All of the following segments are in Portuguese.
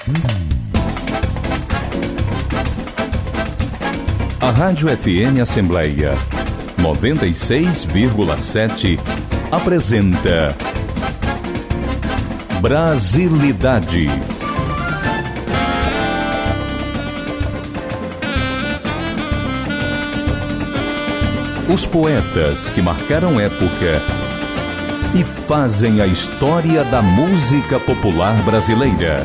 A Rádio FM Assembleia 96,7 apresenta Brasilidade. Os poetas que marcaram época e fazem a história da música popular brasileira.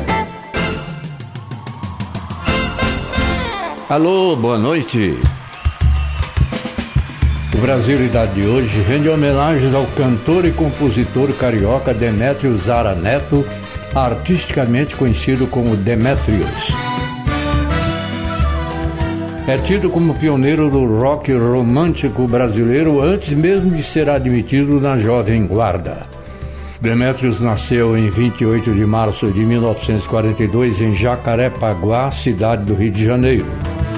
Alô, boa noite. O Brasilidade de hoje rende homenagens ao cantor e compositor carioca Demétrio Zara Neto, artisticamente conhecido como Demétrios. É tido como pioneiro do rock romântico brasileiro antes mesmo de ser admitido na Jovem Guarda. Demétrios nasceu em 28 de março de 1942 em Jacarepaguá, cidade do Rio de Janeiro.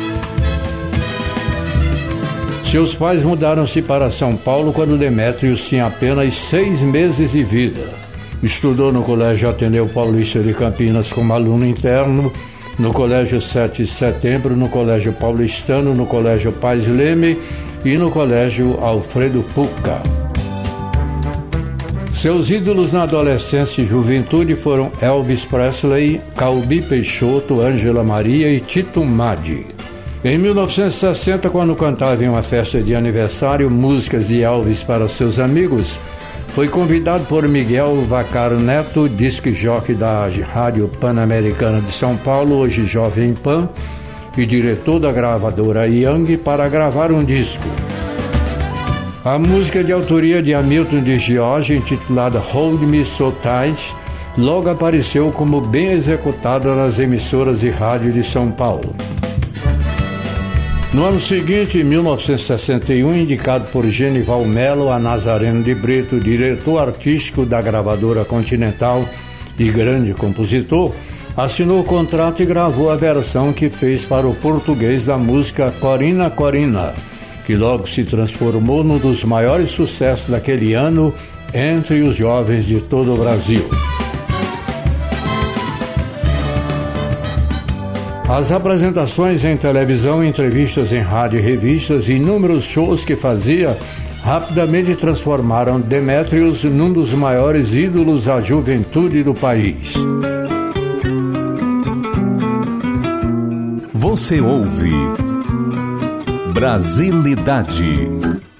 Seus pais mudaram-se para São Paulo quando Demétrios tinha apenas 6 meses de vida. Estudou no Colégio Ateneu Paulista de Campinas como aluno interno, no Colégio 7 de Setembro, no Colégio Paulistano, no Colégio Pais Leme e no Colégio Alfredo Pucca. Seus ídolos na adolescência e juventude foram Elvis Presley, Calbi Peixoto, Ângela Maria e Tito Maddi. Em 1960, quando cantava em uma festa de aniversário músicas de Elvis para seus amigos, foi convidado por Miguel Vaccaro Neto, disc jockey da Rádio Pan-Americana de São Paulo, hoje Jovem Pan, e diretor da gravadora Young, para gravar um disco. A música de autoria de Hamilton de Giorgi, intitulada Hold Me So Tight, logo apareceu como bem executada nas emissoras de rádio de São Paulo. No ano seguinte, em 1961, indicado por Genival Melo a Nazareno de Brito, diretor artístico da gravadora Continental e grande compositor, assinou o contrato e gravou a versão que fez para o português da música Corina Corina, que logo se transformou num dos maiores sucessos daquele ano entre os jovens de todo o Brasil. As apresentações em televisão, entrevistas em rádio e revistas e inúmeros shows que fazia rapidamente transformaram Demétrios num dos maiores ídolos da juventude do país. Você ouve Brasilidade.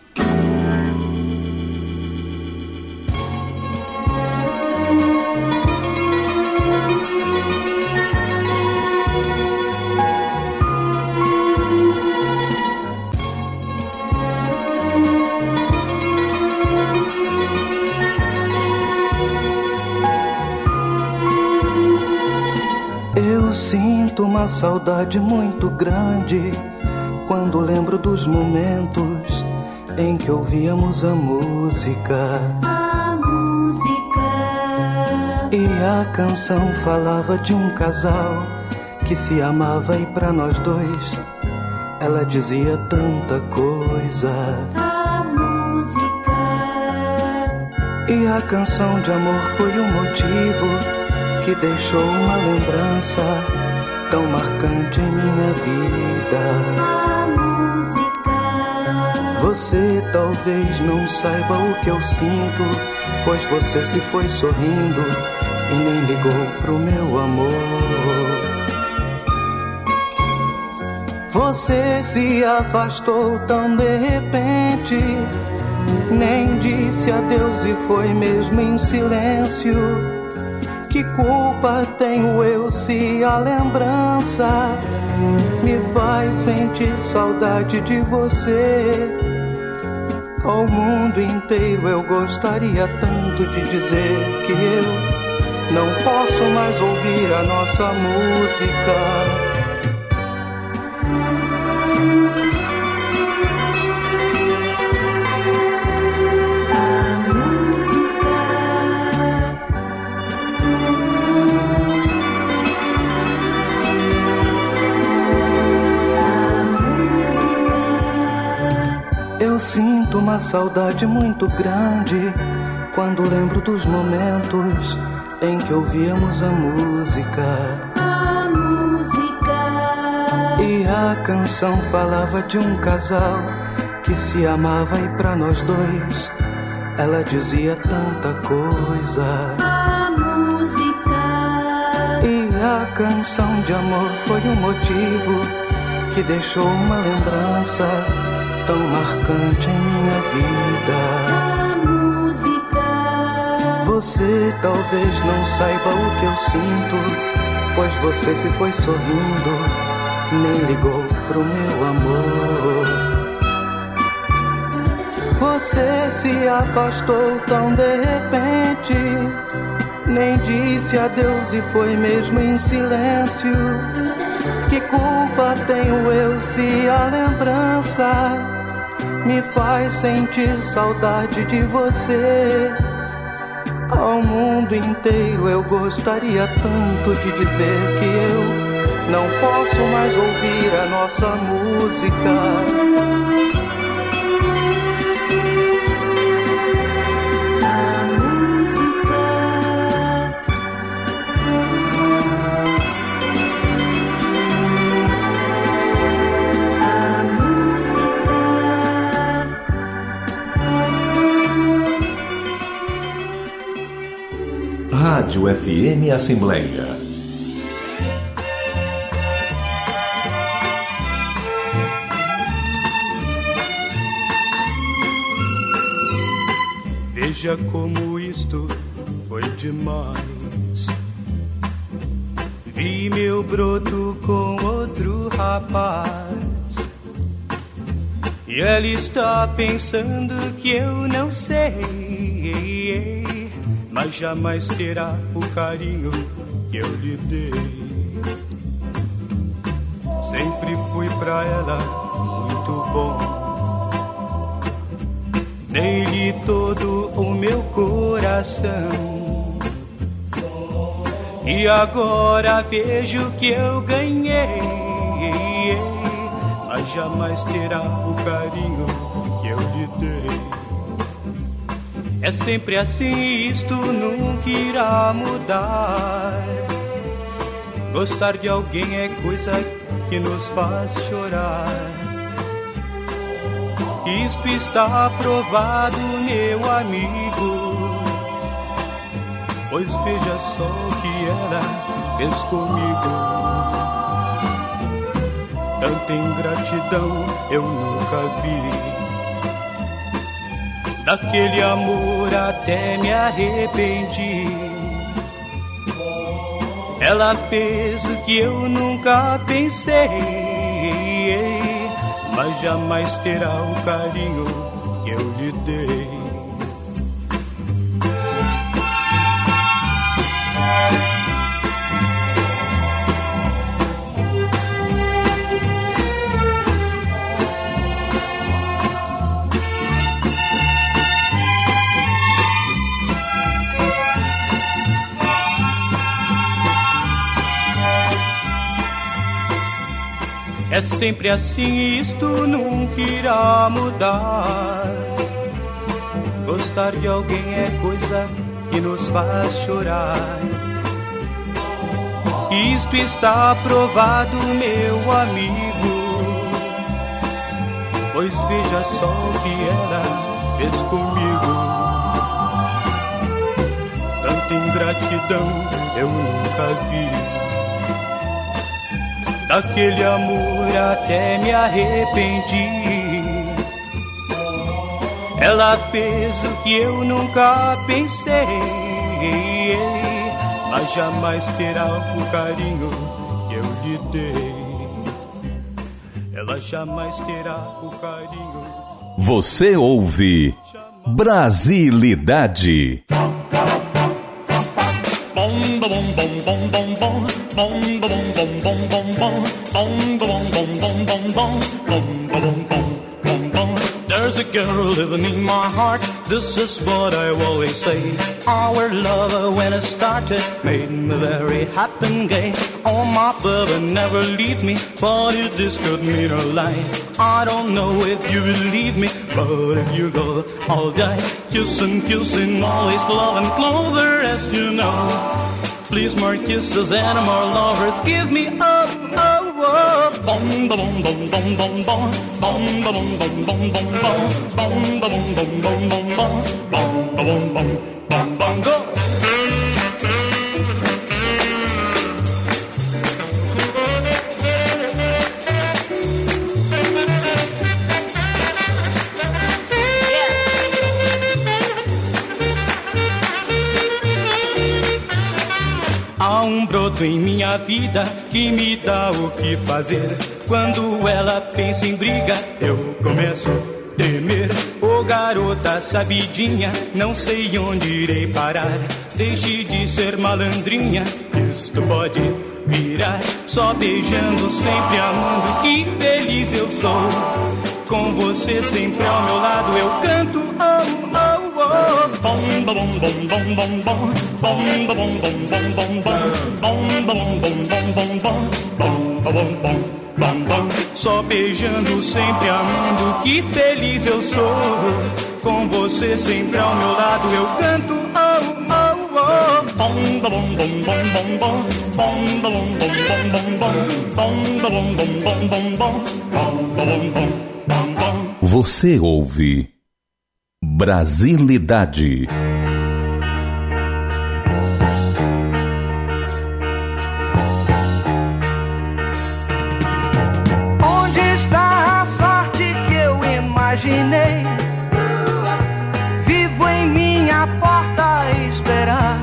Eu sinto uma saudade muito grande quando lembro dos momentos em que ouvíamos a música. E a canção falava de um casal que se amava e pra nós dois ela dizia tanta coisa. E a canção de amor foi o motivo que deixou uma lembrança tão marcante em minha vida. Você talvez não saiba o que eu sinto, pois você se foi sorrindo e nem ligou pro meu amor. Você se afastou tão de repente, nem disse adeus e foi mesmo em silêncio. Que culpa tenho eu se a lembrança me faz sentir saudade de você? Ao mundo inteiro eu gostaria tanto de dizer que eu não posso mais ouvir a nossa música. Eu sinto uma saudade muito grande quando lembro dos momentos em que ouvíamos a música. canção falava de um casal que se amava e pra nós dois ela dizia tanta coisa. A música. E a canção de amor foi um motivo que deixou uma lembrança tão marcante em minha vida. A música. Você talvez não saiba o que eu sinto, pois você se foi sorrindo, nem ligou pro meu amor. Você se afastou tão de repente, nem disse adeus e foi mesmo em silêncio. Que culpa tenho eu se a lembrança me faz sentir saudade de você? Ao mundo inteiro eu gostaria tanto de dizer que eu não posso mais ouvir a nossa música. Rádio FM Assembleia. Veja como isto foi demais. Vi meu broto com outro rapaz, e ela está pensando que eu não sei, mas jamais terá o carinho que eu lhe dei. Sempre fui pra ela muito bom, dei-lhe todo o meu coração, e agora vejo que eu ganhei, mas jamais terá o carinho que eu lhe dei. É sempre assim, isto nunca irá mudar. Gostar de alguém é coisa que nos faz chorar. Isto está provado, meu amigo, pois veja só o que ela fez comigo. Tanta ingratidão eu nunca vi. Daquele amor até me arrependi. Ela fez o que eu nunca pensei, mas jamais terá o carinho que eu lhe dei. É sempre assim, isto nunca irá mudar. Gostar de alguém é coisa que nos faz chorar. Isto está provado, meu amigo, pois veja só o que ela fez comigo. Tanta ingratidão eu nunca vi. Daquele amor até me arrependi. Ela fez o que eu nunca pensei, mas jamais terá o carinho que eu lhe dei. Ela jamais terá o carinho. Você ouve Brasilidade. There's a girl living in my heart, this is what I always say. Our love when it started made me very happy and gay. Oh, my baby never leave me, but if this could mean a lie, I don't know if you believe me, but if you go, I'll die. Kissing, kissing, always loving closer, as you know. Please, more kisses and more lovers. Give me up, oh, oh. Bom, bom, bom, bom, bom, bom. Bom, bom, bom, bom, bom, bom. Bom, bom, bom, bom, bom, bom. Bom, bom, bom, bom, bom, go. Há broto em minha vida que me dá o que fazer. Quando ela pensa em briga, eu começo a tremer. Ô garota sabidinha, não sei onde irei parar. Deixe de ser malandrinha, isto pode virar. Só beijando, sempre amando, que feliz eu sou. Com você sempre ao meu lado eu canto, oh, oh, oh. Bom, bom, bom, bom, bom, bom. Bom, bom, bom, bom, bom, bom. Bom, bom, bom, bom, bom, bom. Bom, bom, bom, bom, bom. Só beijando, sempre amando, que feliz eu sou. Com você sempre ao meu lado eu canto, oh, oh, oh. Bom, bom, bom, bom, bom, bom. Bom, bom, bom, bom, bom, bom. Bom, bom, bom, bom, bom, bom. Bom, bom, bom. Você ouve Brasilidade. Onde está a sorte que eu imaginei? Vivo em minha porta a esperar,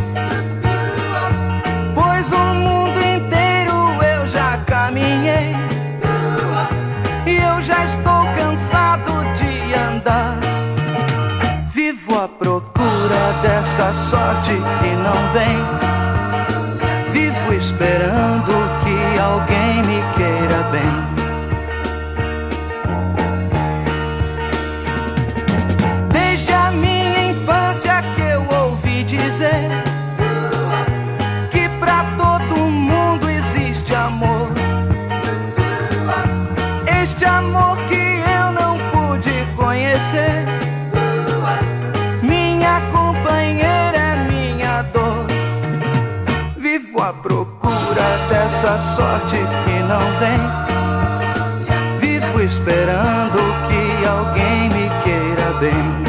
pois o mundo inteiro eu já caminhei e eu já estou cansado de andar. Vivo à procura dessa sorte que não vem. Vivo esperando que alguém me queira bem. Desde a minha infância que eu ouvi dizer que pra todo mundo existe amor. Este amor que eu não pude conhecer, minha companheira é minha dor. Vivo à procura dessa sorte que não vem. Vivo esperando que alguém me queira bem.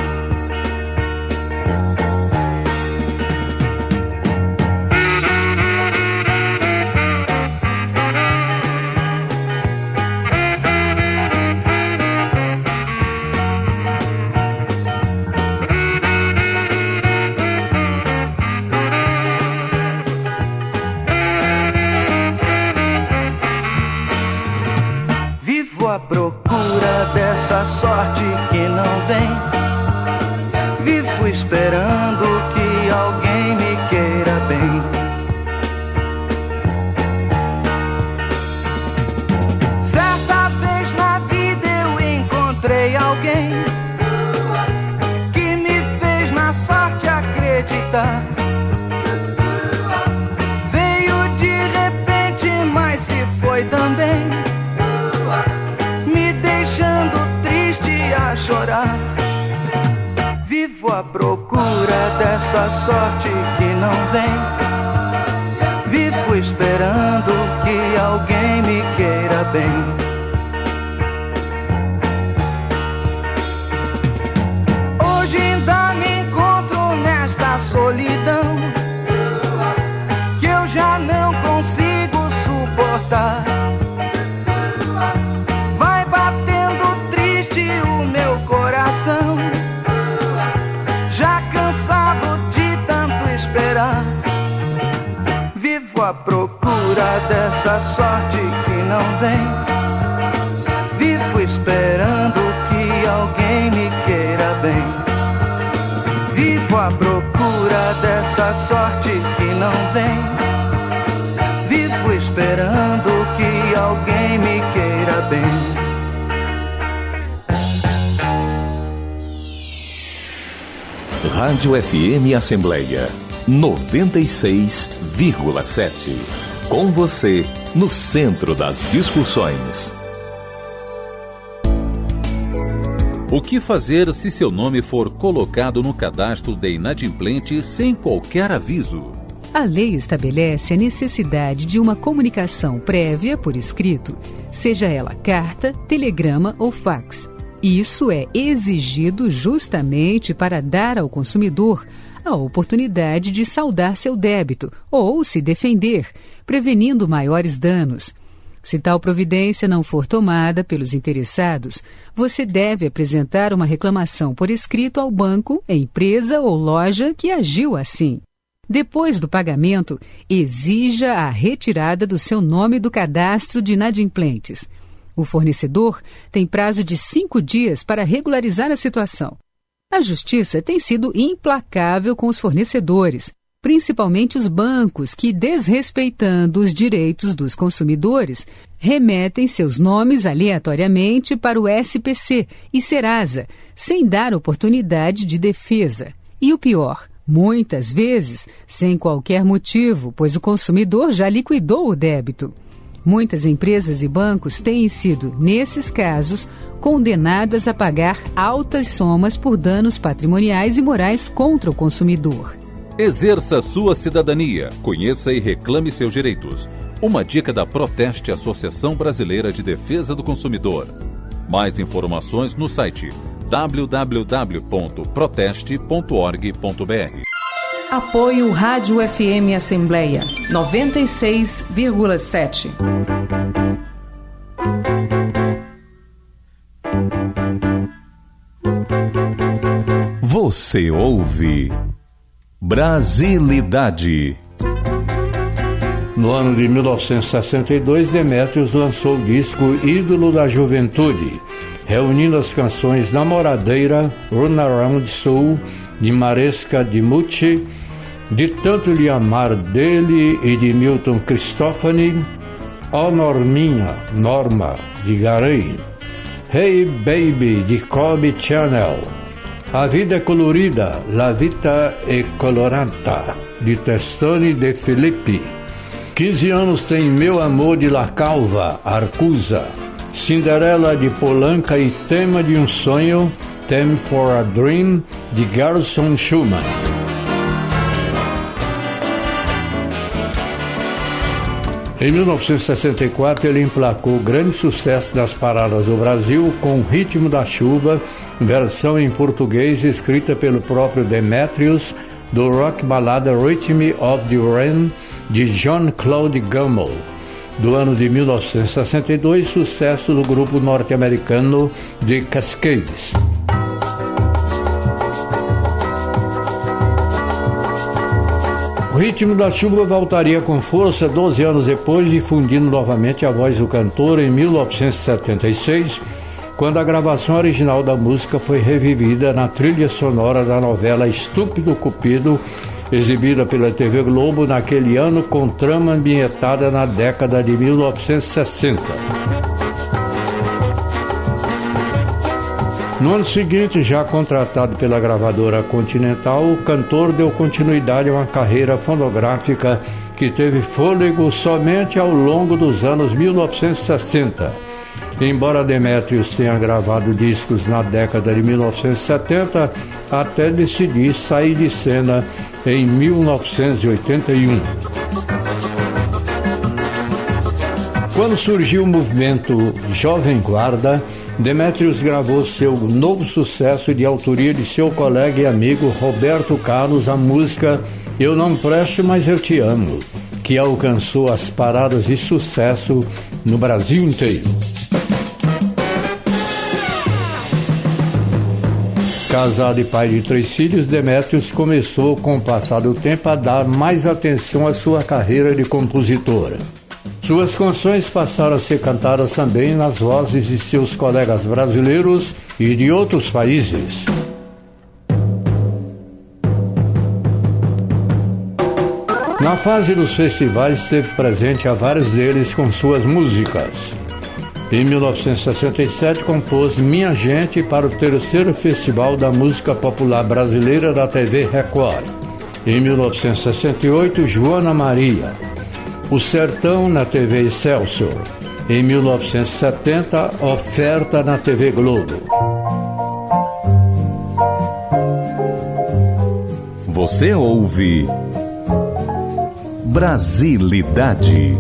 À procura dessa sorte que não vem. Vivo esperando que alguém me queira bem. Certa vez na vida eu encontrei alguém que me fez na sorte acreditar. Veio de repente, mas se foi também, chorar. Vivo à procura dessa sorte que não vem. Vivo esperando que alguém me queira bem. Hoje ainda me encontro nesta solidão que eu já não consigo suportar. Já cansado de tanto esperar. Vivo à procura dessa sorte que não vem. Vivo esperando que alguém me queira bem. Vivo à procura dessa sorte que não vem. Vivo esperando que alguém me queira bem. Rádio FM Assembleia 96,7. Com você, no centro das discussões. O que fazer se seu nome for colocado no cadastro de inadimplente sem qualquer aviso? A lei estabelece a necessidade de uma comunicação prévia por escrito, seja ela carta, telegrama ou fax. Isso é exigido justamente para dar ao consumidor a oportunidade de saldar seu débito ou se defender, prevenindo maiores danos. Se tal providência não for tomada pelos interessados, você deve apresentar uma reclamação por escrito ao banco, empresa ou loja que agiu assim. Depois do pagamento, exija a retirada do seu nome do cadastro de inadimplentes. O fornecedor tem prazo de 5 dias para regularizar a situação. A Justiça tem sido implacável com os fornecedores, principalmente os bancos que, desrespeitando os direitos dos consumidores, remetem seus nomes aleatoriamente para o SPC e Serasa, sem dar oportunidade de defesa. E o pior, muitas vezes, sem qualquer motivo, pois o consumidor já liquidou o débito. Muitas empresas e bancos têm sido, nesses casos, condenadas a pagar altas somas por danos patrimoniais e morais contra o consumidor. Exerça sua cidadania, conheça e reclame seus direitos. Uma dica da Proteste, Associação Brasileira de Defesa do Consumidor. Mais informações no site www.proteste.org.br. Apoio Rádio FM Assembleia 96,7. Você ouve Brasilidade. No ano de 1962, Demetrios lançou o disco Ídolo da Juventude, reunindo as canções Namoradeira, Run Around Soul, de Maresca de Mucci, De Tanto Lhe Amar dele e de Milton Cristofani, Ó Norminha, Norma, de Garay, Hey Baby, de Kobe Channel, A Vida é Colorida, La Vita è Colorata, de Testoni de Filippi, 15 anos tem Meu Amor, de La Calva, Arcusa, Cinderela, de Polanca e Tema de um Sonho, Theme for a Dream, de Gershon Schumann. Em 1964, ele emplacou grande sucesso nas paradas do Brasil com O Ritmo da Chuva, versão em português escrita pelo próprio Demetrios, do rock balada Rhythm of the Rain, de John Claude Gummel. Do ano de 1962, sucesso do grupo norte-americano The Cascades. O Ritmo da Chuva voltaria com força 12 anos depois, difundindo novamente a voz do cantor em 1976, quando a gravação original da música foi revivida na trilha sonora da novela Estúpido Cupido, exibida pela TV Globo naquele ano, com trama ambientada na década de 1960. No ano seguinte, já contratado pela gravadora Continental, o cantor deu continuidade a uma carreira fonográfica que teve fôlego somente ao longo dos anos 1960. Embora Demetrios tenha gravado discos na década de 1970, até decidir sair de cena em 1981. Quando surgiu o movimento Jovem Guarda, Demetrios gravou seu novo sucesso de autoria de seu colega e amigo Roberto Carlos, a música Eu Não Presto, Mas Eu Te Amo, que alcançou as paradas de sucesso no Brasil inteiro. Casado e pai de 3 filhos, Demetrios começou, com o passar do tempo, a dar mais atenção à sua carreira de compositora. Suas canções passaram a ser cantadas também nas vozes de seus colegas brasileiros e de outros países. Na fase dos festivais, esteve presente a vários deles com suas músicas. Em 1967, compôs Minha Gente para o 3º Festival da Música Popular Brasileira da TV Record. Em 1968, Joana Maria. O Sertão na TV Excelsior. Em 1970, Oferta na TV Globo. Você ouve Brasilidade.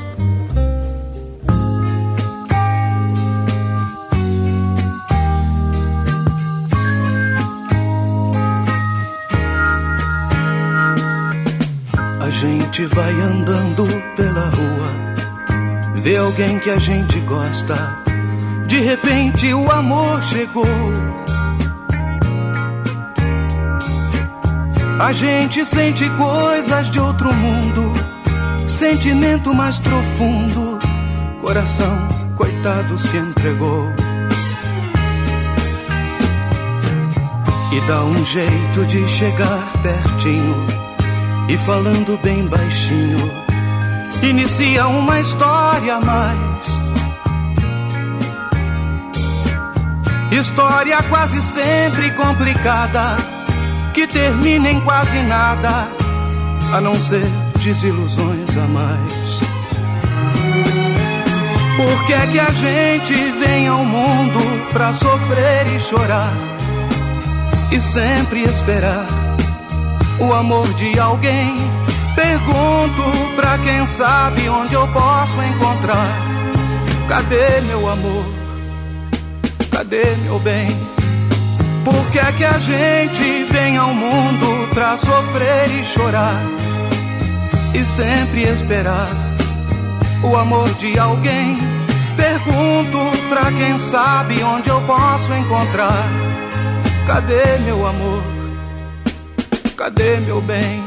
A gente vai andando pela rua, vê alguém que a gente gosta, de repente o amor chegou. A gente sente coisas de outro mundo, sentimento mais profundo, coração, coitado, se entregou. E dá um jeito de chegar pertinho, e falando bem baixinho, inicia uma história a mais. História quase sempre complicada, que termina em quase nada, a não ser desilusões a mais. Por que é que a gente vem ao mundo pra sofrer e chorar, e sempre esperar o amor de alguém? Pergunto pra quem sabe onde eu posso encontrar. Cadê meu amor? Cadê meu bem? Por que é que a gente vem ao mundo pra sofrer e chorar, e sempre esperar o amor de alguém? Pergunto pra quem sabe onde eu posso encontrar. Cadê meu amor? Cadê meu bem?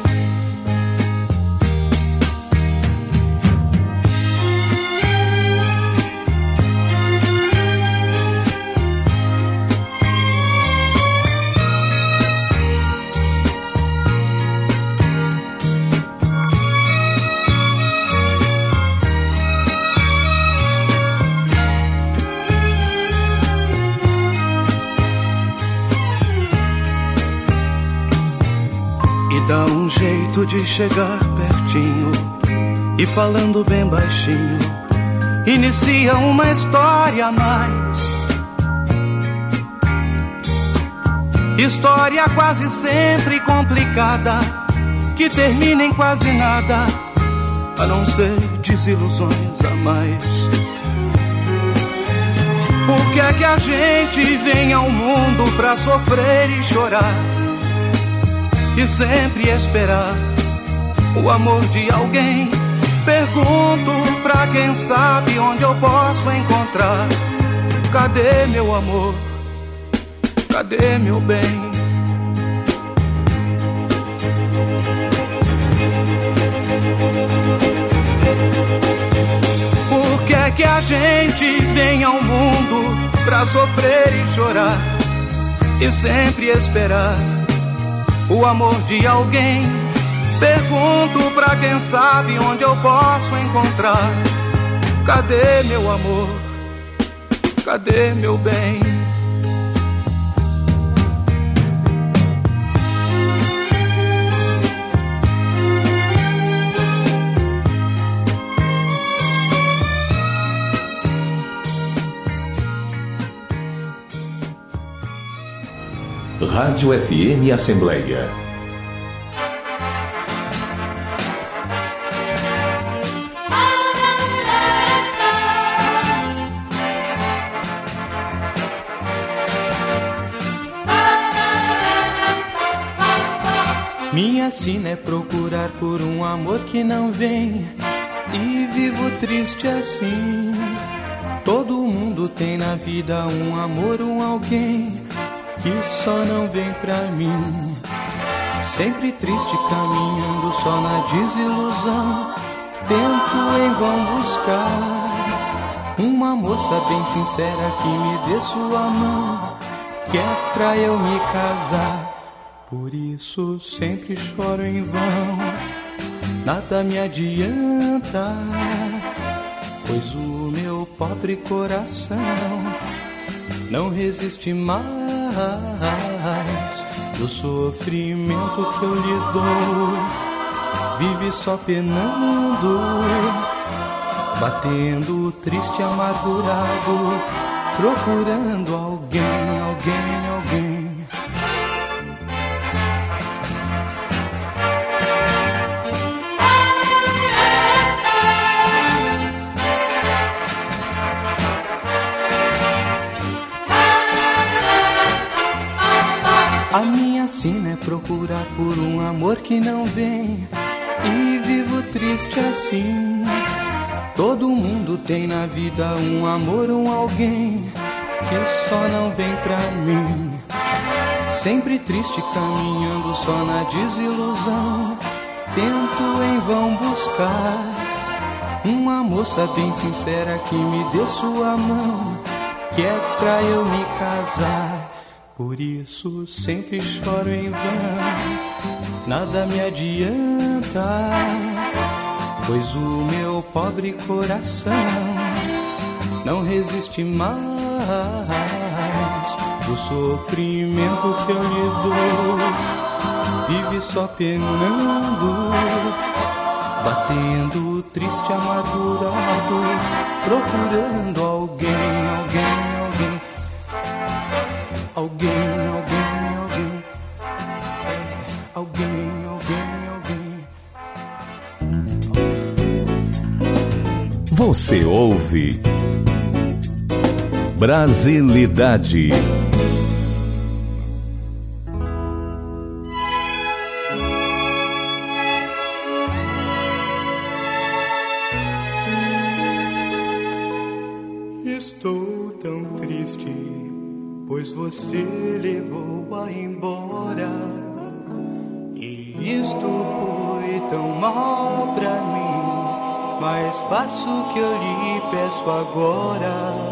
Dá um jeito de chegar pertinho, e falando bem baixinho, inicia uma história a mais. História quase sempre complicada, que termina em quase nada, a não ser desilusões a mais. Por que é que a gente vem ao mundo pra sofrer e chorar, e sempre esperar o amor de alguém? Pergunto pra quem sabe onde eu posso encontrar. Cadê meu amor? Cadê meu bem? Por que é que a gente vem ao mundo pra sofrer e chorar, e sempre esperar o amor de alguém? Pergunto pra quem sabe onde eu posso encontrar. Cadê meu amor? Cadê meu bem? Rádio FM Assembleia. Minha sina é procurar por um amor que não vem, e vivo triste assim. Todo mundo tem na vida um amor, um alguém que só não vem pra mim. Sempre triste, caminhando só na desilusão, tento em vão buscar uma moça bem sincera que me dê sua mão, que é pra eu me casar. Por isso sempre choro em vão, nada me adianta, pois o meu pobre coração não resiste mais do sofrimento que eu lhe dou. Vive só penando, batendo triste, amargurado, procurando alguém, alguém, alguém. por um amor que não vem e vivo triste assim. Todo mundo tem na vida um amor, um alguém que só não vem pra mim. Sempre triste, caminhando só na desilusão, tento em vão buscar uma moça bem sincera que me dê sua mão, que é pra eu me casar. Por isso sempre choro em vão, nada me adianta, pois o meu pobre coração não resiste mais o sofrimento que eu lhe dou. Vive só penando, batendo triste, amargurado, procurando alguém, alguém, alguém, alguém, alguém, alguém, alguém, alguém. Você ouve Brasilidade. Estou tão triste, pois você levou-a embora, e isto foi tão mal pra mim, mas faço o que eu lhe peço agora.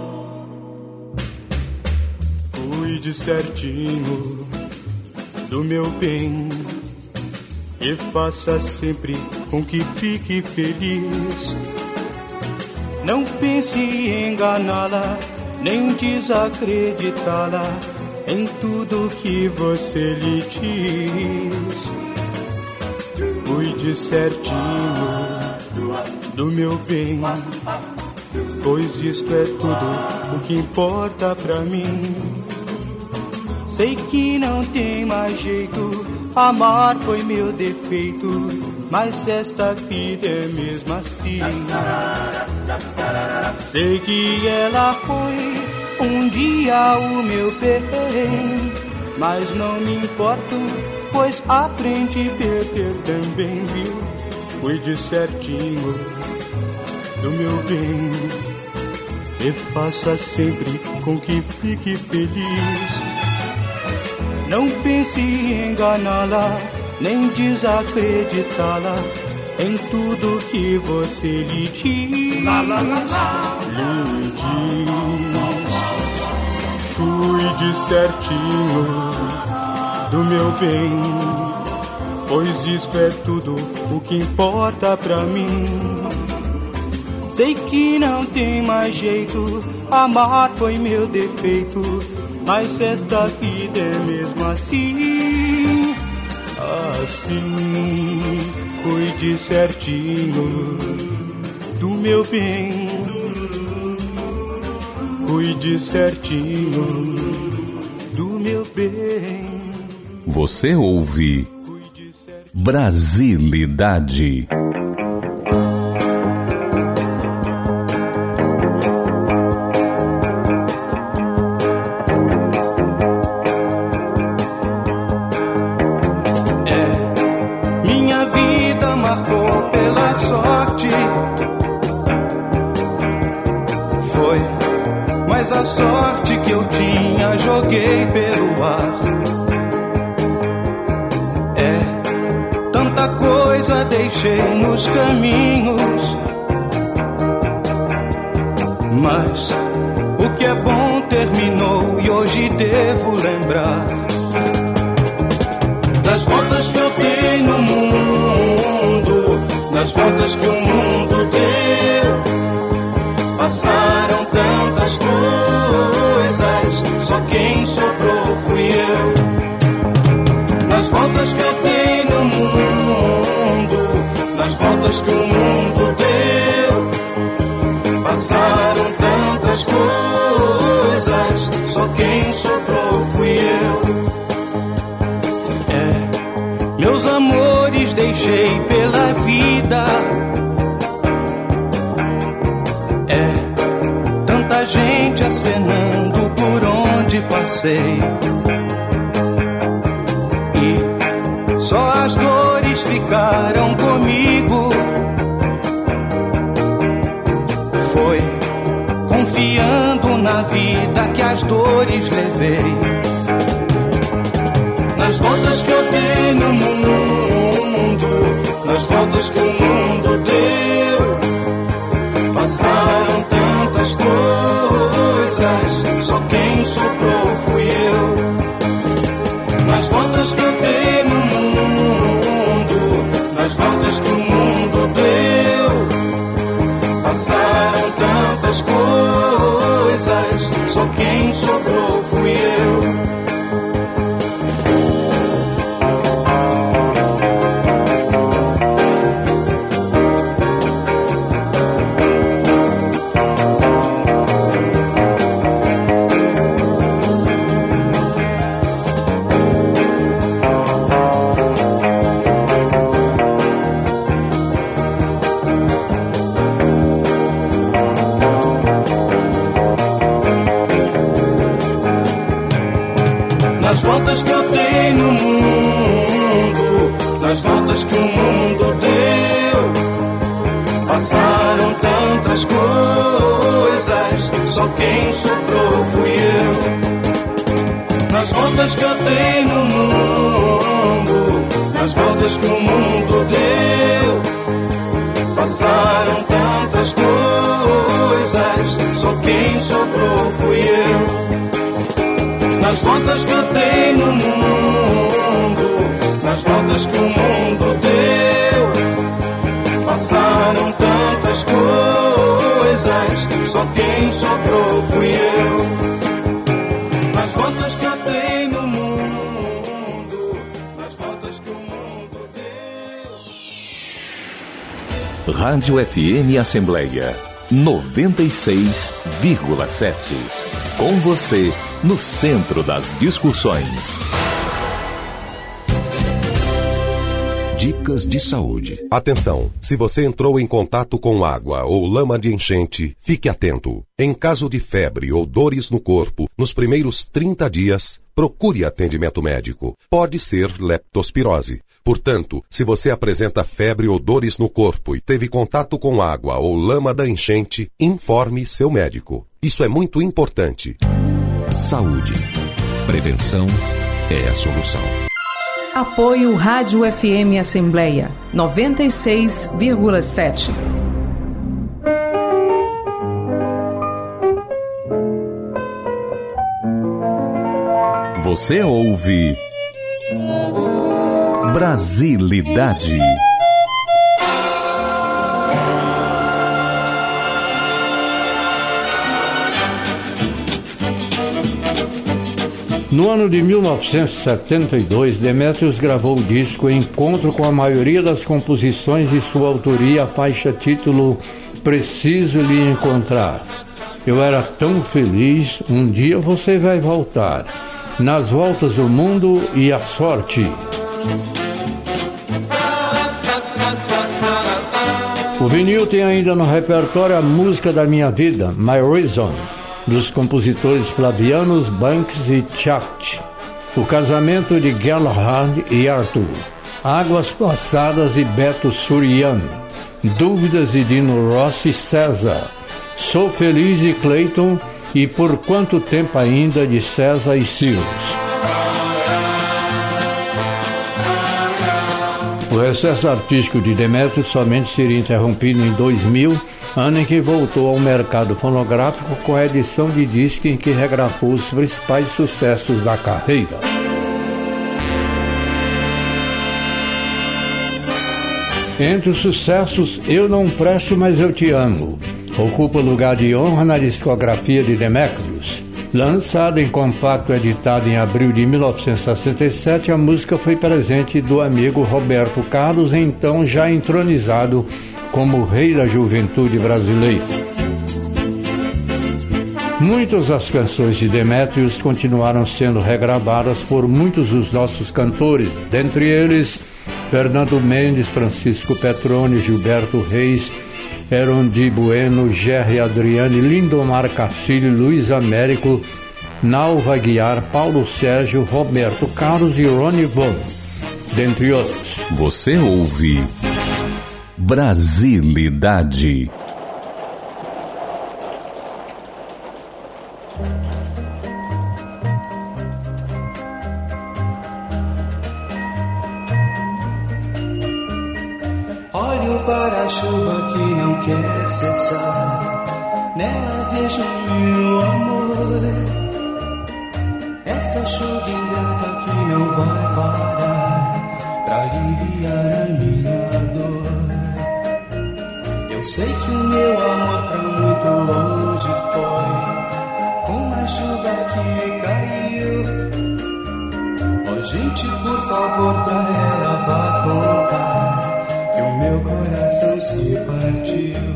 Cuide certinho do meu bem e faça sempre com que fique feliz. Não pense em enganá-la, nem desacreditá-la em tudo que você lhe diz. Cuide certinho do meu bem, pois isto é tudo o que importa pra mim. Sei que não tem mais jeito, amar foi meu defeito, mas esta vida é mesmo assim. Sei que ela foi um dia o meu bem, mas não me importo, pois aprendi a perder também, viu? Cuide certinho do meu bem e faça sempre com que fique feliz. Não pense em enganá-la, nem desacreditá-la em tudo que você lhe diz. Lhe diz. Cuide certinho do meu bem, pois isto é tudo o que importa pra mim. Sei que não tem mais jeito, amar foi meu defeito, mas esta vida é mesmo assim. Assim, cuide certinho do meu bem, cuide certinho do meu bem. Você ouve Brasilidade. A sorte que eu tinha joguei pelo ar. Tanta coisa deixei nos caminhos, mas o que é bom terminou e hoje devo lembrar das voltas que eu dei no mundo, das voltas que o mundo deu. Passaram tantas coisas, só quem sobrou fui eu. Nas voltas que eu dei no mundo, nas voltas que o mundo deu. Passaram tantas coisas, só quem sobrou fui eu. Meus amores deixei pela vida, gente acenando por onde passei, na vida que as dores levei, nas voltas que eu dei no mundo, nas voltas que o mundo deu. Passaram tantas coisas, só quem sobrou fui eu. Nas voltas que eu dei no mundo, nas voltas que o mundo deu. Passaram tantas coisas, só quem sobrou fui eu. Nas voltas que eu dei no mundo, nas voltas que o mundo deu. Passaram tantas coisas, só quem sobrou fui eu. Nas voltas que eu dei no mundo, nas voltas que o mundo deu. Passaram tantas coisas, só quem sobrou fui eu. Nas voltas que eu dei no mundo, nas voltas que o mundo deu. Passaram tantas coisas, só quem sobrou fui eu. Nas voltas que eu dei no mundo, nas voltas que o mundo deu. Rádio FM Assembleia 96,7. Com você, no centro das discussões. Dicas de saúde. Atenção! Se você entrou em contato com água ou lama de enchente, fique atento. Em caso de febre ou dores no corpo, nos primeiros 30 dias, procure atendimento médico. Pode ser leptospirose. Portanto, se você apresenta febre ou dores no corpo e teve contato com água ou lama da enchente, informe seu médico. Isso é muito importante. Saúde. Prevenção é a solução. Apoio Rádio FM Assembleia 96,7. Você ouve Brasilidade. No ano de 1972, Demetrios gravou o disco Encontro com a maioria das composições de sua autoria, a faixa título Preciso Lhe Encontrar. Eu era tão feliz, um dia você vai voltar. Nas voltas do mundo e a sorte. O vinil tem ainda no repertório a música da minha vida, My Reason, dos compositores Flavianos, Banks e Chacht. O casamento de Gerhard e Arthur. Águas Passadas e Beto Surian. Dúvidas de Dino Rossi e César. Sou Feliz de Clayton e Por Quanto Tempo Ainda de César e Silas. O recesso artístico de Demetrios somente seria interrompido em 2000, ano em que voltou ao mercado fonográfico com a edição de disco em que regravou os principais sucessos da carreira. Entre os sucessos, Eu Não Presto, Mas Eu Te Amo, ocupa lugar de honra na discografia de Demetrios. Lançado em compacto editado em abril de 1967, a música foi presente do amigo Roberto Carlos, então já entronizado como rei da juventude brasileira. Muitas das canções de Demetrios continuaram sendo regravadas por muitos dos nossos cantores, dentre eles Fernando Mendes, Francisco Petroni, Gilberto Reis, Erondi Bueno, Gerry Adriane, Lindomar Cassilho, Luiz Américo, Nalva Guiar, Paulo Sérgio, Roberto Carlos e Rony Von, dentre outros. Você ouve Brasilidade. Olho para a chuva que não quer cessar, nela vejo meu amor. Esta chuva ingrata que não vai parar pra aliviar a minha dor. Eu sei que o meu amor pra muito longe foi, como a chuva que caiu. Ó gente, por favor, pra ela vá contar que o meu coração se partiu.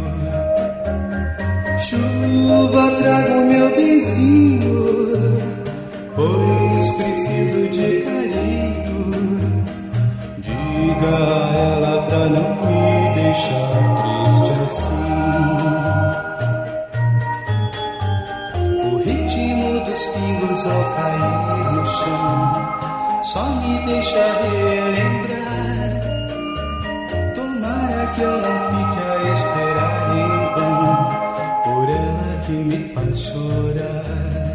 Chuva, traga o meu benzinho, pois preciso de carinho. Diga a ela pra não me deixar triste assim. O ritmo dos pingos ao cair no chão só me deixa relembrar. Que eu não fique a esperar em vão por ela que me faz chorar.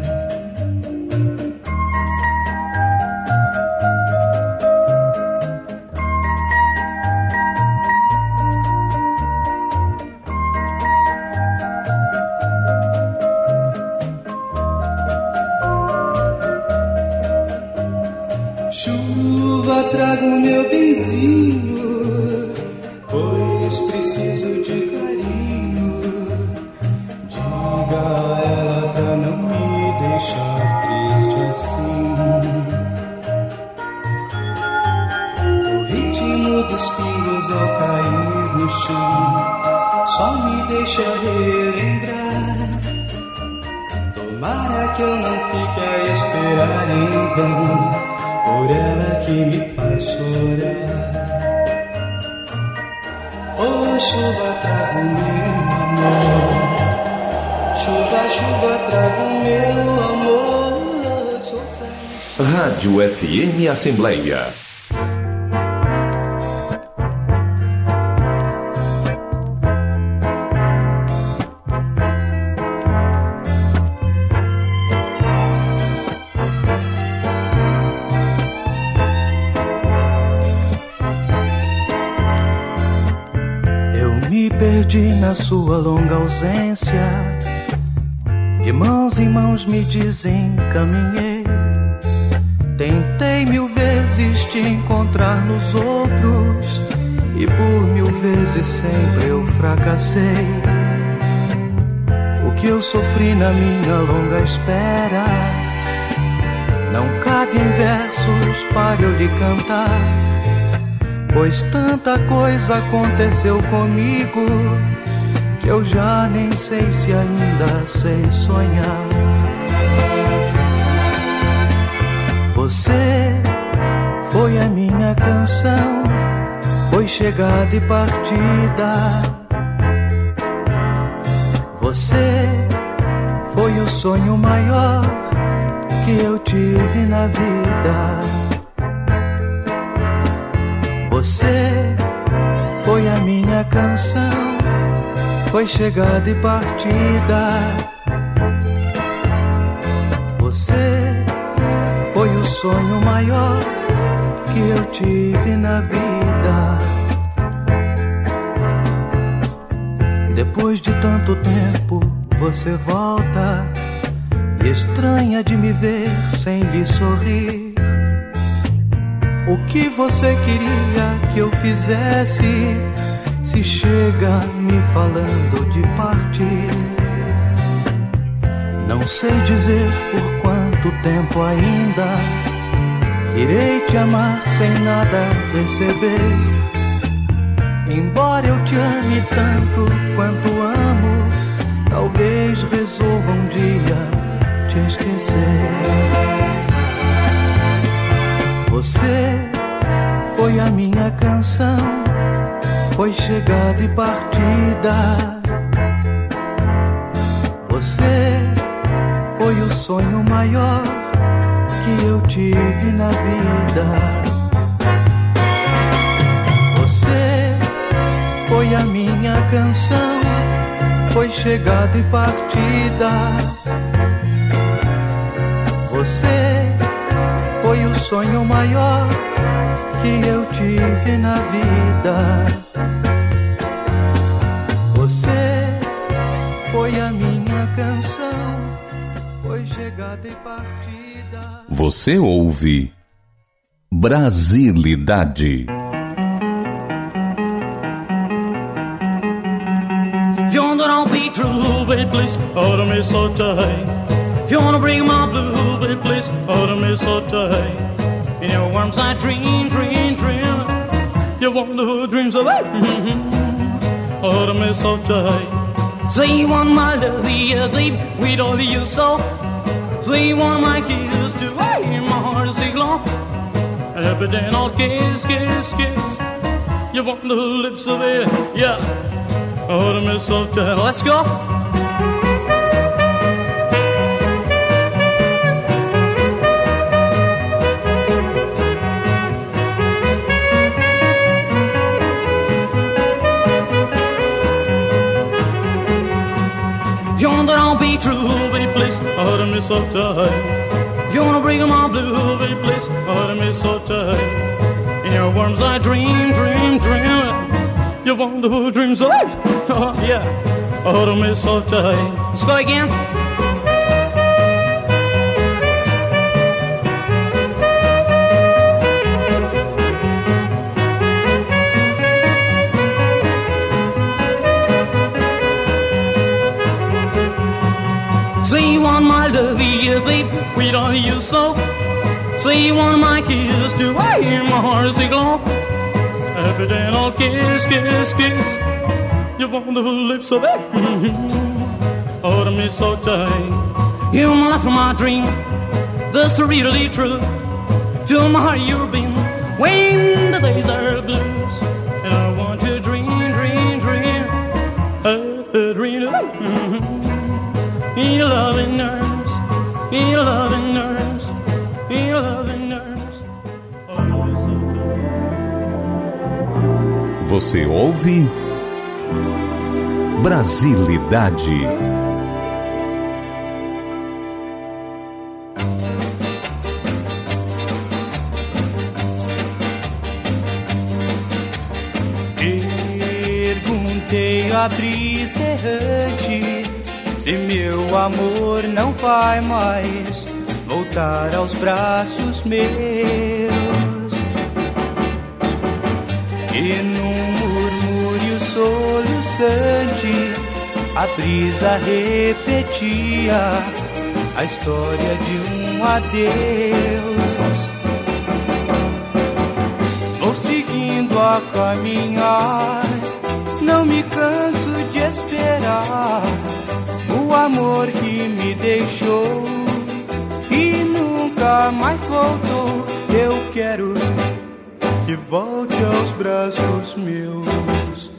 Chuva, traga o meu benzinho, pois preciso de carinho. Diga a ela pra não me deixar triste assim. O ritmo dos pingos ao cair no chão só me deixa relembrar. Tomara que eu não fique a esperar em vão por ela que me faz chorar. Oh, chuva, traga o meu amor. Chuva, chuva, traga o meu amor. Rádio FM Assembleia. Na sua longa ausência, de mãos em mãos me desencaminhei. Tentei 1000 vezes te encontrar nos outros, e por 1000 vezes sempre eu fracassei. O que eu sofri na minha longa espera não cabe em versos para eu lhe cantar, pois tanta coisa aconteceu comigo que eu já nem sei se ainda sei sonhar. Você foi a minha canção, foi chegada e partida. Você foi o sonho maior que eu tive na vida. Você foi a minha canção, foi chegada e partida. Você foi o sonho maior que eu tive na vida. Depois de tanto tempo você volta e estranha de me ver sem lhe sorrir. O que você queria que eu fizesse, se chega me falando de partir? Não sei dizer por quanto tempo ainda irei te amar sem nada receber. Embora eu te ame tanto quanto amo, talvez resolva um dia te esquecer. Você foi a minha canção, foi chegada e partida. Você foi o sonho maior que eu tive na vida. Você foi a minha canção, foi chegada e partida. Você foi o sonho maior que eu tive na vida. Você foi a minha canção, foi chegada e partida. Você ouve Brasilidade. If you wanna be true, baby, please hold me so tight. If you wanna bring my blue, baby, please hold me so tight. In your arms I dream, dream, dream. You wonder dreams of life. Hold me so tight. Say you want my love, yeah, babe, with all you so. Say you want my kiss to hey, my heart is sing long. But then I'll kiss, kiss, kiss. You want the lips of it, yeah. Hold me so tight. Let's go. If you want that I'll be true, baby, please hold me so tight. If you wanna bring my blue, baby, please hold me so tight. In your arms I dream, dream, dream. You want the dreams of life? Yeah, hold me so tight. Let's go again. Say you want my love, yeah, babe, we don't hear you so. Say you want my kiss to hey, my heart is glow. Every day I'll kiss, kiss, kiss. You want the lips of it. Hold me so tight. You're my life, my dream. That's the really true. To my heart you've been when the days are blues. And I want to dream, dream, dream. A dream of it. In your loving arms, in your loving arms, in your loving arms. Você ouve Brasilidade. Perguntei a brisa errante se meu amor não vai mais voltar aos braços meus. E num murmúrio soluçante a brisa repetia a história de um adeus. Vou seguindo a caminhar, não me canso de esperar o amor que me deixou e nunca mais voltou. Eu quero que volte aos braços meus.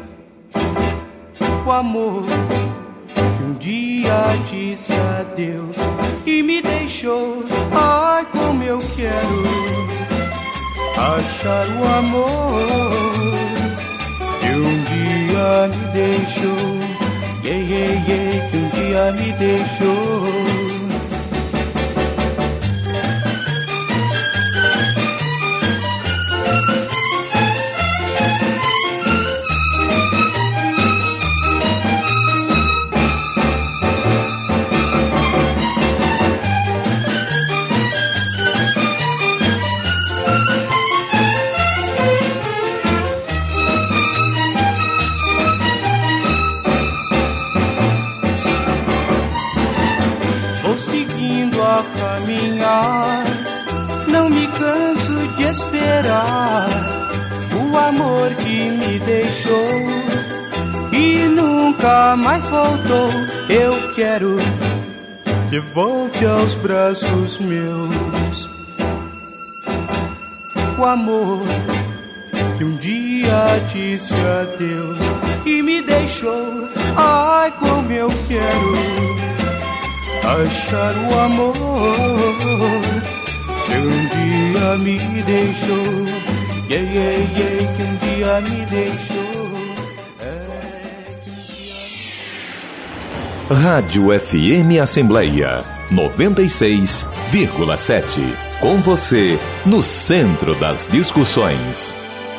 O amor que um dia disse adeus e me deixou. Ai, como eu quero achar o amor que um dia me deixou. Yeah, yeah, yeah, que um dia me deixou. Não me canso de esperar o amor que me deixou e nunca mais voltou. Eu quero que volte aos braços meus. O amor que um dia disse adeus e me deixou. Ai, como eu quero achar o amor que um dia me deixou. Yeah, yeah, yeah, que um dia me deixou. Que um dia... Rádio FM Assembleia 96,7. 100,7. Com você, no centro das discussões.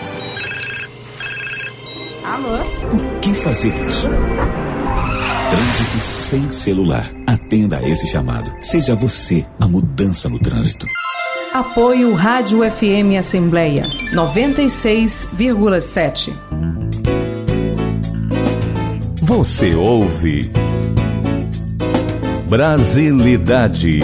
Alô? O que fazer isso? Trânsito sem celular. Atenda a esse chamado. Seja você a mudança no trânsito. Apoio Rádio FM Assembleia 96,7. Você ouve Brasilidade.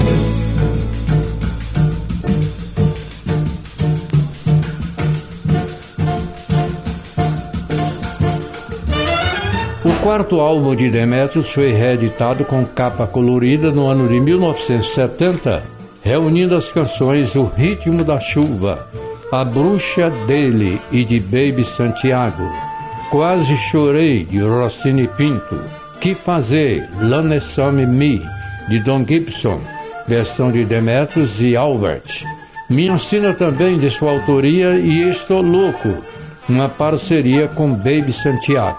O quarto álbum de Demetrios foi reeditado com capa colorida no ano de 1970, reunindo as canções O Ritmo da Chuva, A Bruxa dele e de Baby Santiago, Quase Chorei, de Rossini Pinto, Que Fazer, L'Anessame Me, de Don Gibson, versão de Demetrios e Albert. Me Ensina também de sua autoria e Estou Louco, uma parceria com Baby Santiago.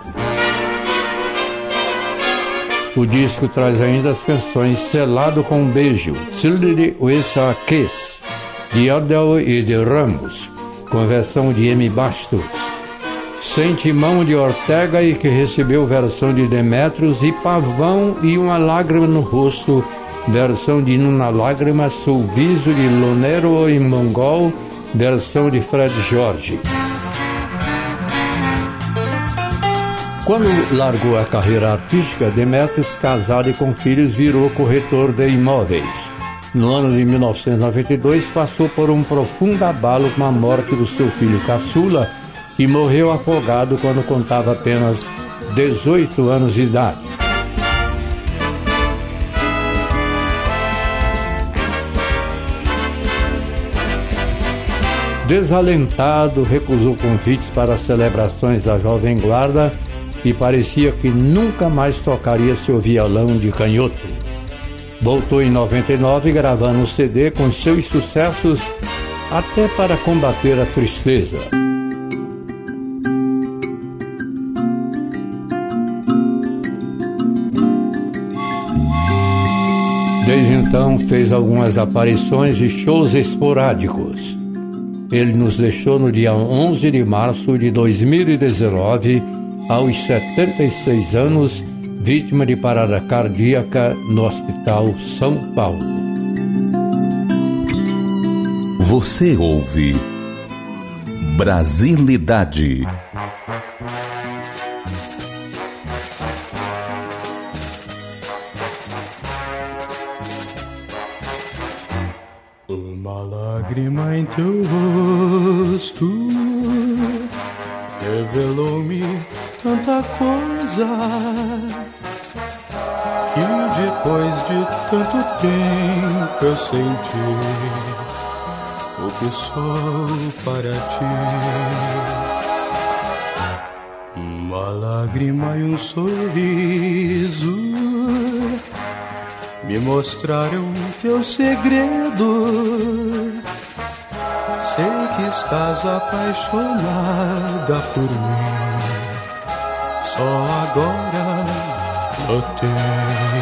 O disco traz ainda as canções Selado com um Beijo, Silly with a Kiss, de Adele e de Ramos, com versão de M. Bastos. Sentimão de Ortega e que recebeu versão de Demetrios, e Pavão e Uma Lágrima no Rosto, versão de Nuna Lágrima, Sorriso de Lonero e Mongol, versão de Fred Jorge. Quando largou a carreira artística, Demetrios, casado e com filhos, virou corretor de imóveis. No ano de 1992, passou por um profundo abalo com a morte do seu filho caçula e morreu afogado quando contava apenas 18 anos de idade. Desalentado, recusou convites para as celebrações da Jovem Guarda e parecia que nunca mais tocaria seu violão de canhoto. Voltou em 99 gravando um CD com seus sucessos, até para combater a tristeza. Desde então fez algumas aparições e shows esporádicos. Ele nos deixou no dia 11 de março de 2019, aos 76 anos, vítima de parada cardíaca no Hospital São Paulo. Você ouve Brasilidade. Uma lágrima em teu rosto revelou-me tanta coisa que depois de tanto tempo eu senti o que sou para ti. Uma lágrima e um sorriso me mostraram teu segredo. Sei que estás apaixonada por mim, só agora notei.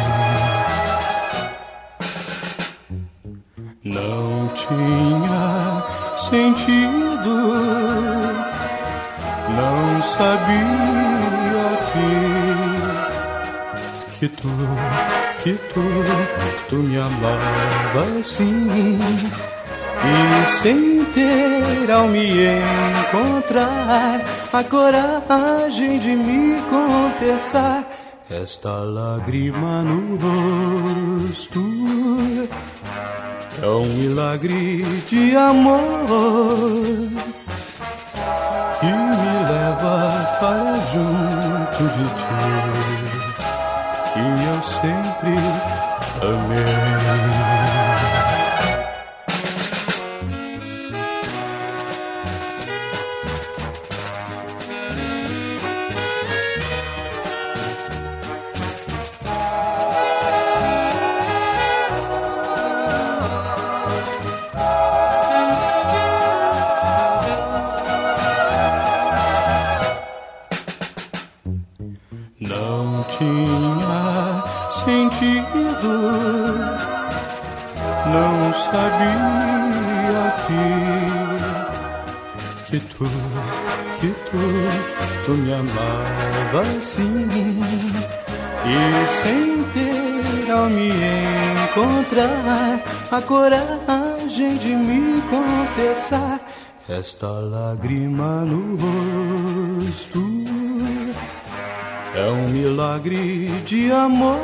Não tinha sentido, não sabia que tu me amava assim. E sem ter ao me encontrar a coragem de me confessar, esta lágrima no rosto é um milagre de amor que me leva para junto de ti, que eu sempre amei. Não tinha sentido, não sabia que tu me amava assim. E sem ter ao me encontrar a coragem de me confessar, esta lágrima no rosto é um milagre de amor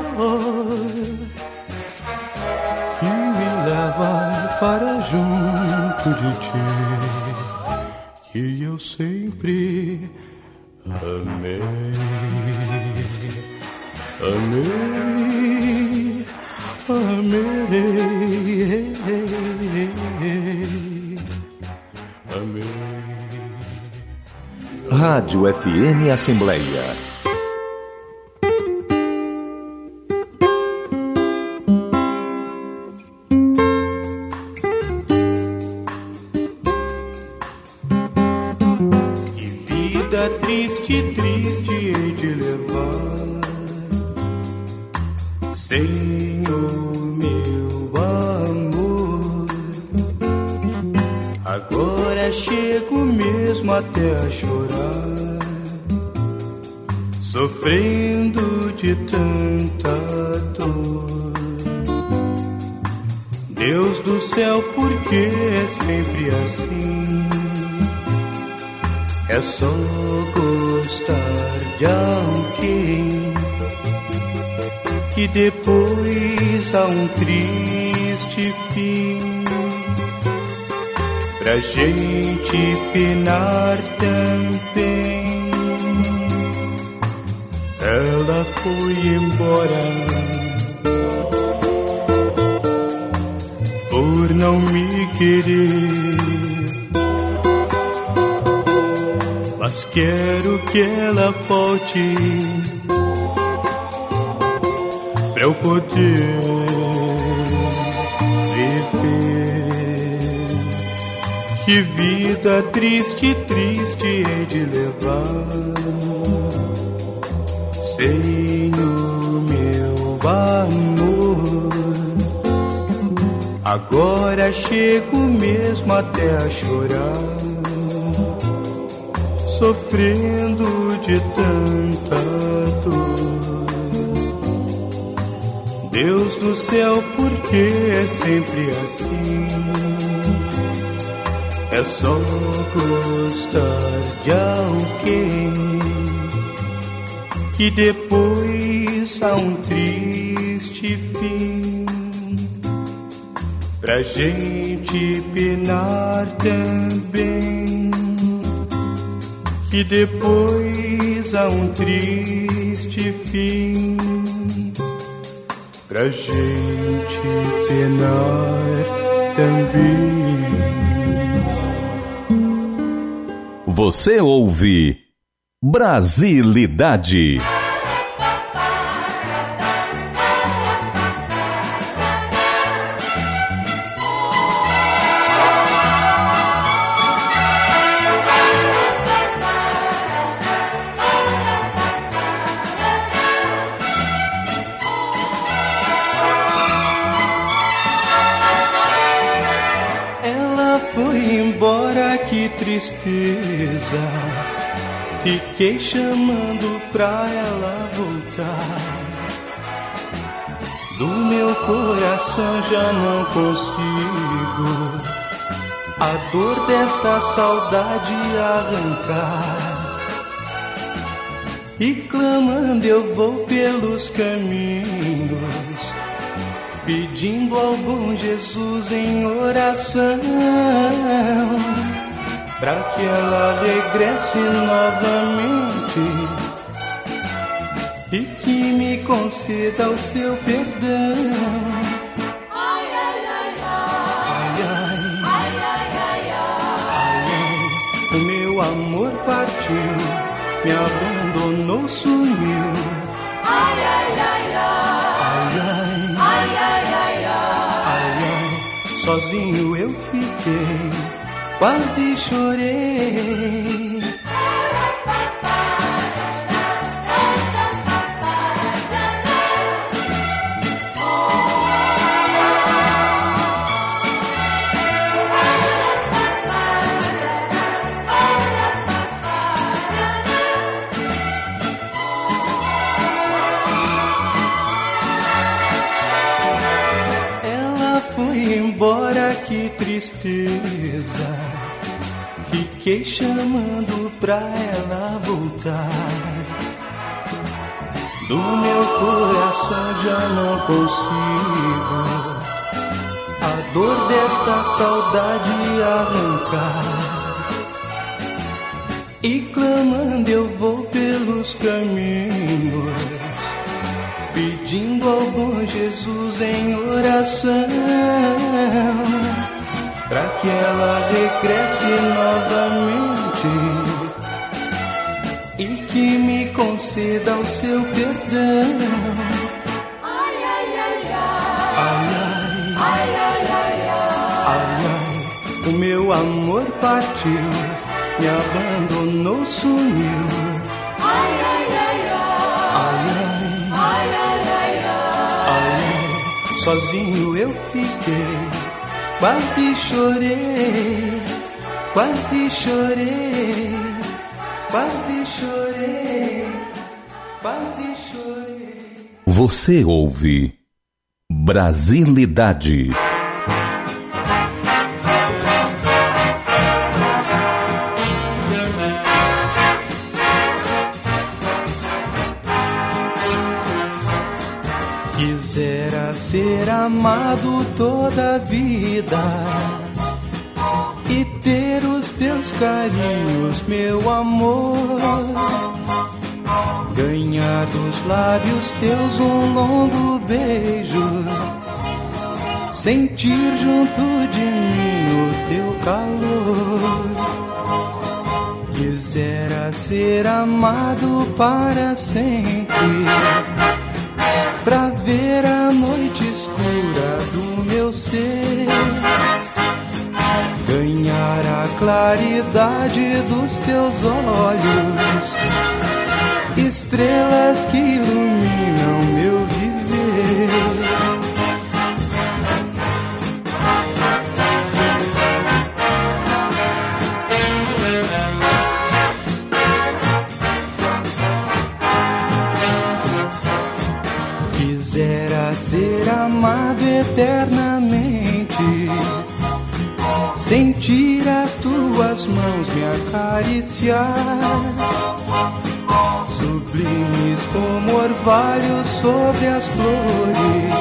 que me leva para junto de ti, que eu sempre amei. Amei, amei, amei. Rádio FM Assembleia. Que vida triste, triste hei de levar, Senhor, meu amor. Agora chego mesmo até a chorar, sofrendo de tanta dor. Deus do céu, por que é sempre assim? É só gostar de alguém que depois há um triste fim, pra gente penar também. Ela foi embora por não me querer, mas quero que ela volte pra eu poder viver. Que vida triste, triste hei de levar, Senhor, meu amor. Agora chego mesmo até a chorar, sofrendo de tanta dor. Deus do céu, por que é sempre assim? É só gostar de alguém que depois há um triste fim, pra gente penar também. Que depois há um triste fim, pra gente penar também. Você ouve Brasilidade. Tristeza, fiquei chamando pra ela voltar. Do meu coração já não consigo a dor desta saudade arrancar. E clamando eu vou pelos caminhos, pedindo ao bom Jesus em oração, pra que ela regresse novamente e que me conceda o seu perdão. Ai, ai, ai, ai, ai, ai, ai, ai, ai. O meu amor partiu, me abandonou, sumiu. Ai, ai, ai, ai, ai, ai, ai, ai, ai, ai. Sozinho eu fiquei, quase chorei. que tristeza. Fiquei chamando pra ela voltar. Do meu coração já não consigo a dor desta saudade arrancar. E clamando eu vou pelos caminhos, pedindo ao bom Jesus em oração, pra que ela regresse novamente e que me conceda o seu perdão. Ai, ai, ai, ai, ai, ai, ai, ai, ai, o meu amor partiu, me abandonou, sumiu. Ai, ai, ai, ai, ai, ai, ai, ai, sozinho eu fiquei, quase chorei, quase chorei, quase chorei, quase chorei. Você ouve Brasilidade. Quisera ser amado toda a vida e ter os teus carinhos, meu amor. Ganhar dos lábios teus um longo beijo, sentir junto de mim o teu calor. Quisera ser amado para sempre, pra ver a noite escura do meu ser, ganhar a claridade dos teus olhos, estrelas que iluminam meu viver. Quisera ser amado eternamente, sentir as tuas mãos me acariciar, sublimes como orvalhos sobre as flores,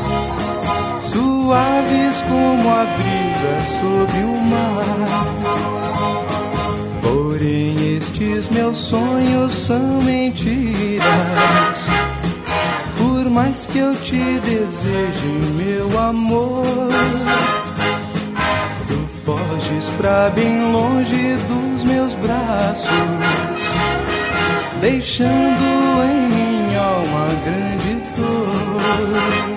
suaves como a brisa sobre o mar. Porém estes meus sonhos são mentiras, por mais que eu te deseje, meu amor, tu foges pra bem longe dos meus braços, deixando em minha alma grande dor.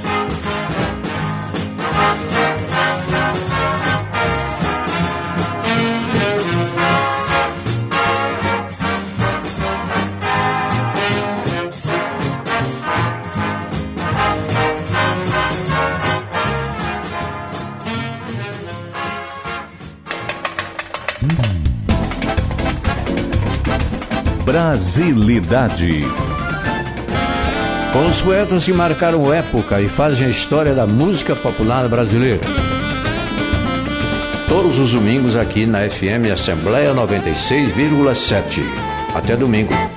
Brasilidade. Com os poetas que marcaram época e fazem a história da música popular brasileira. Todos os domingos aqui na FM Assembleia 96,7. Até domingo.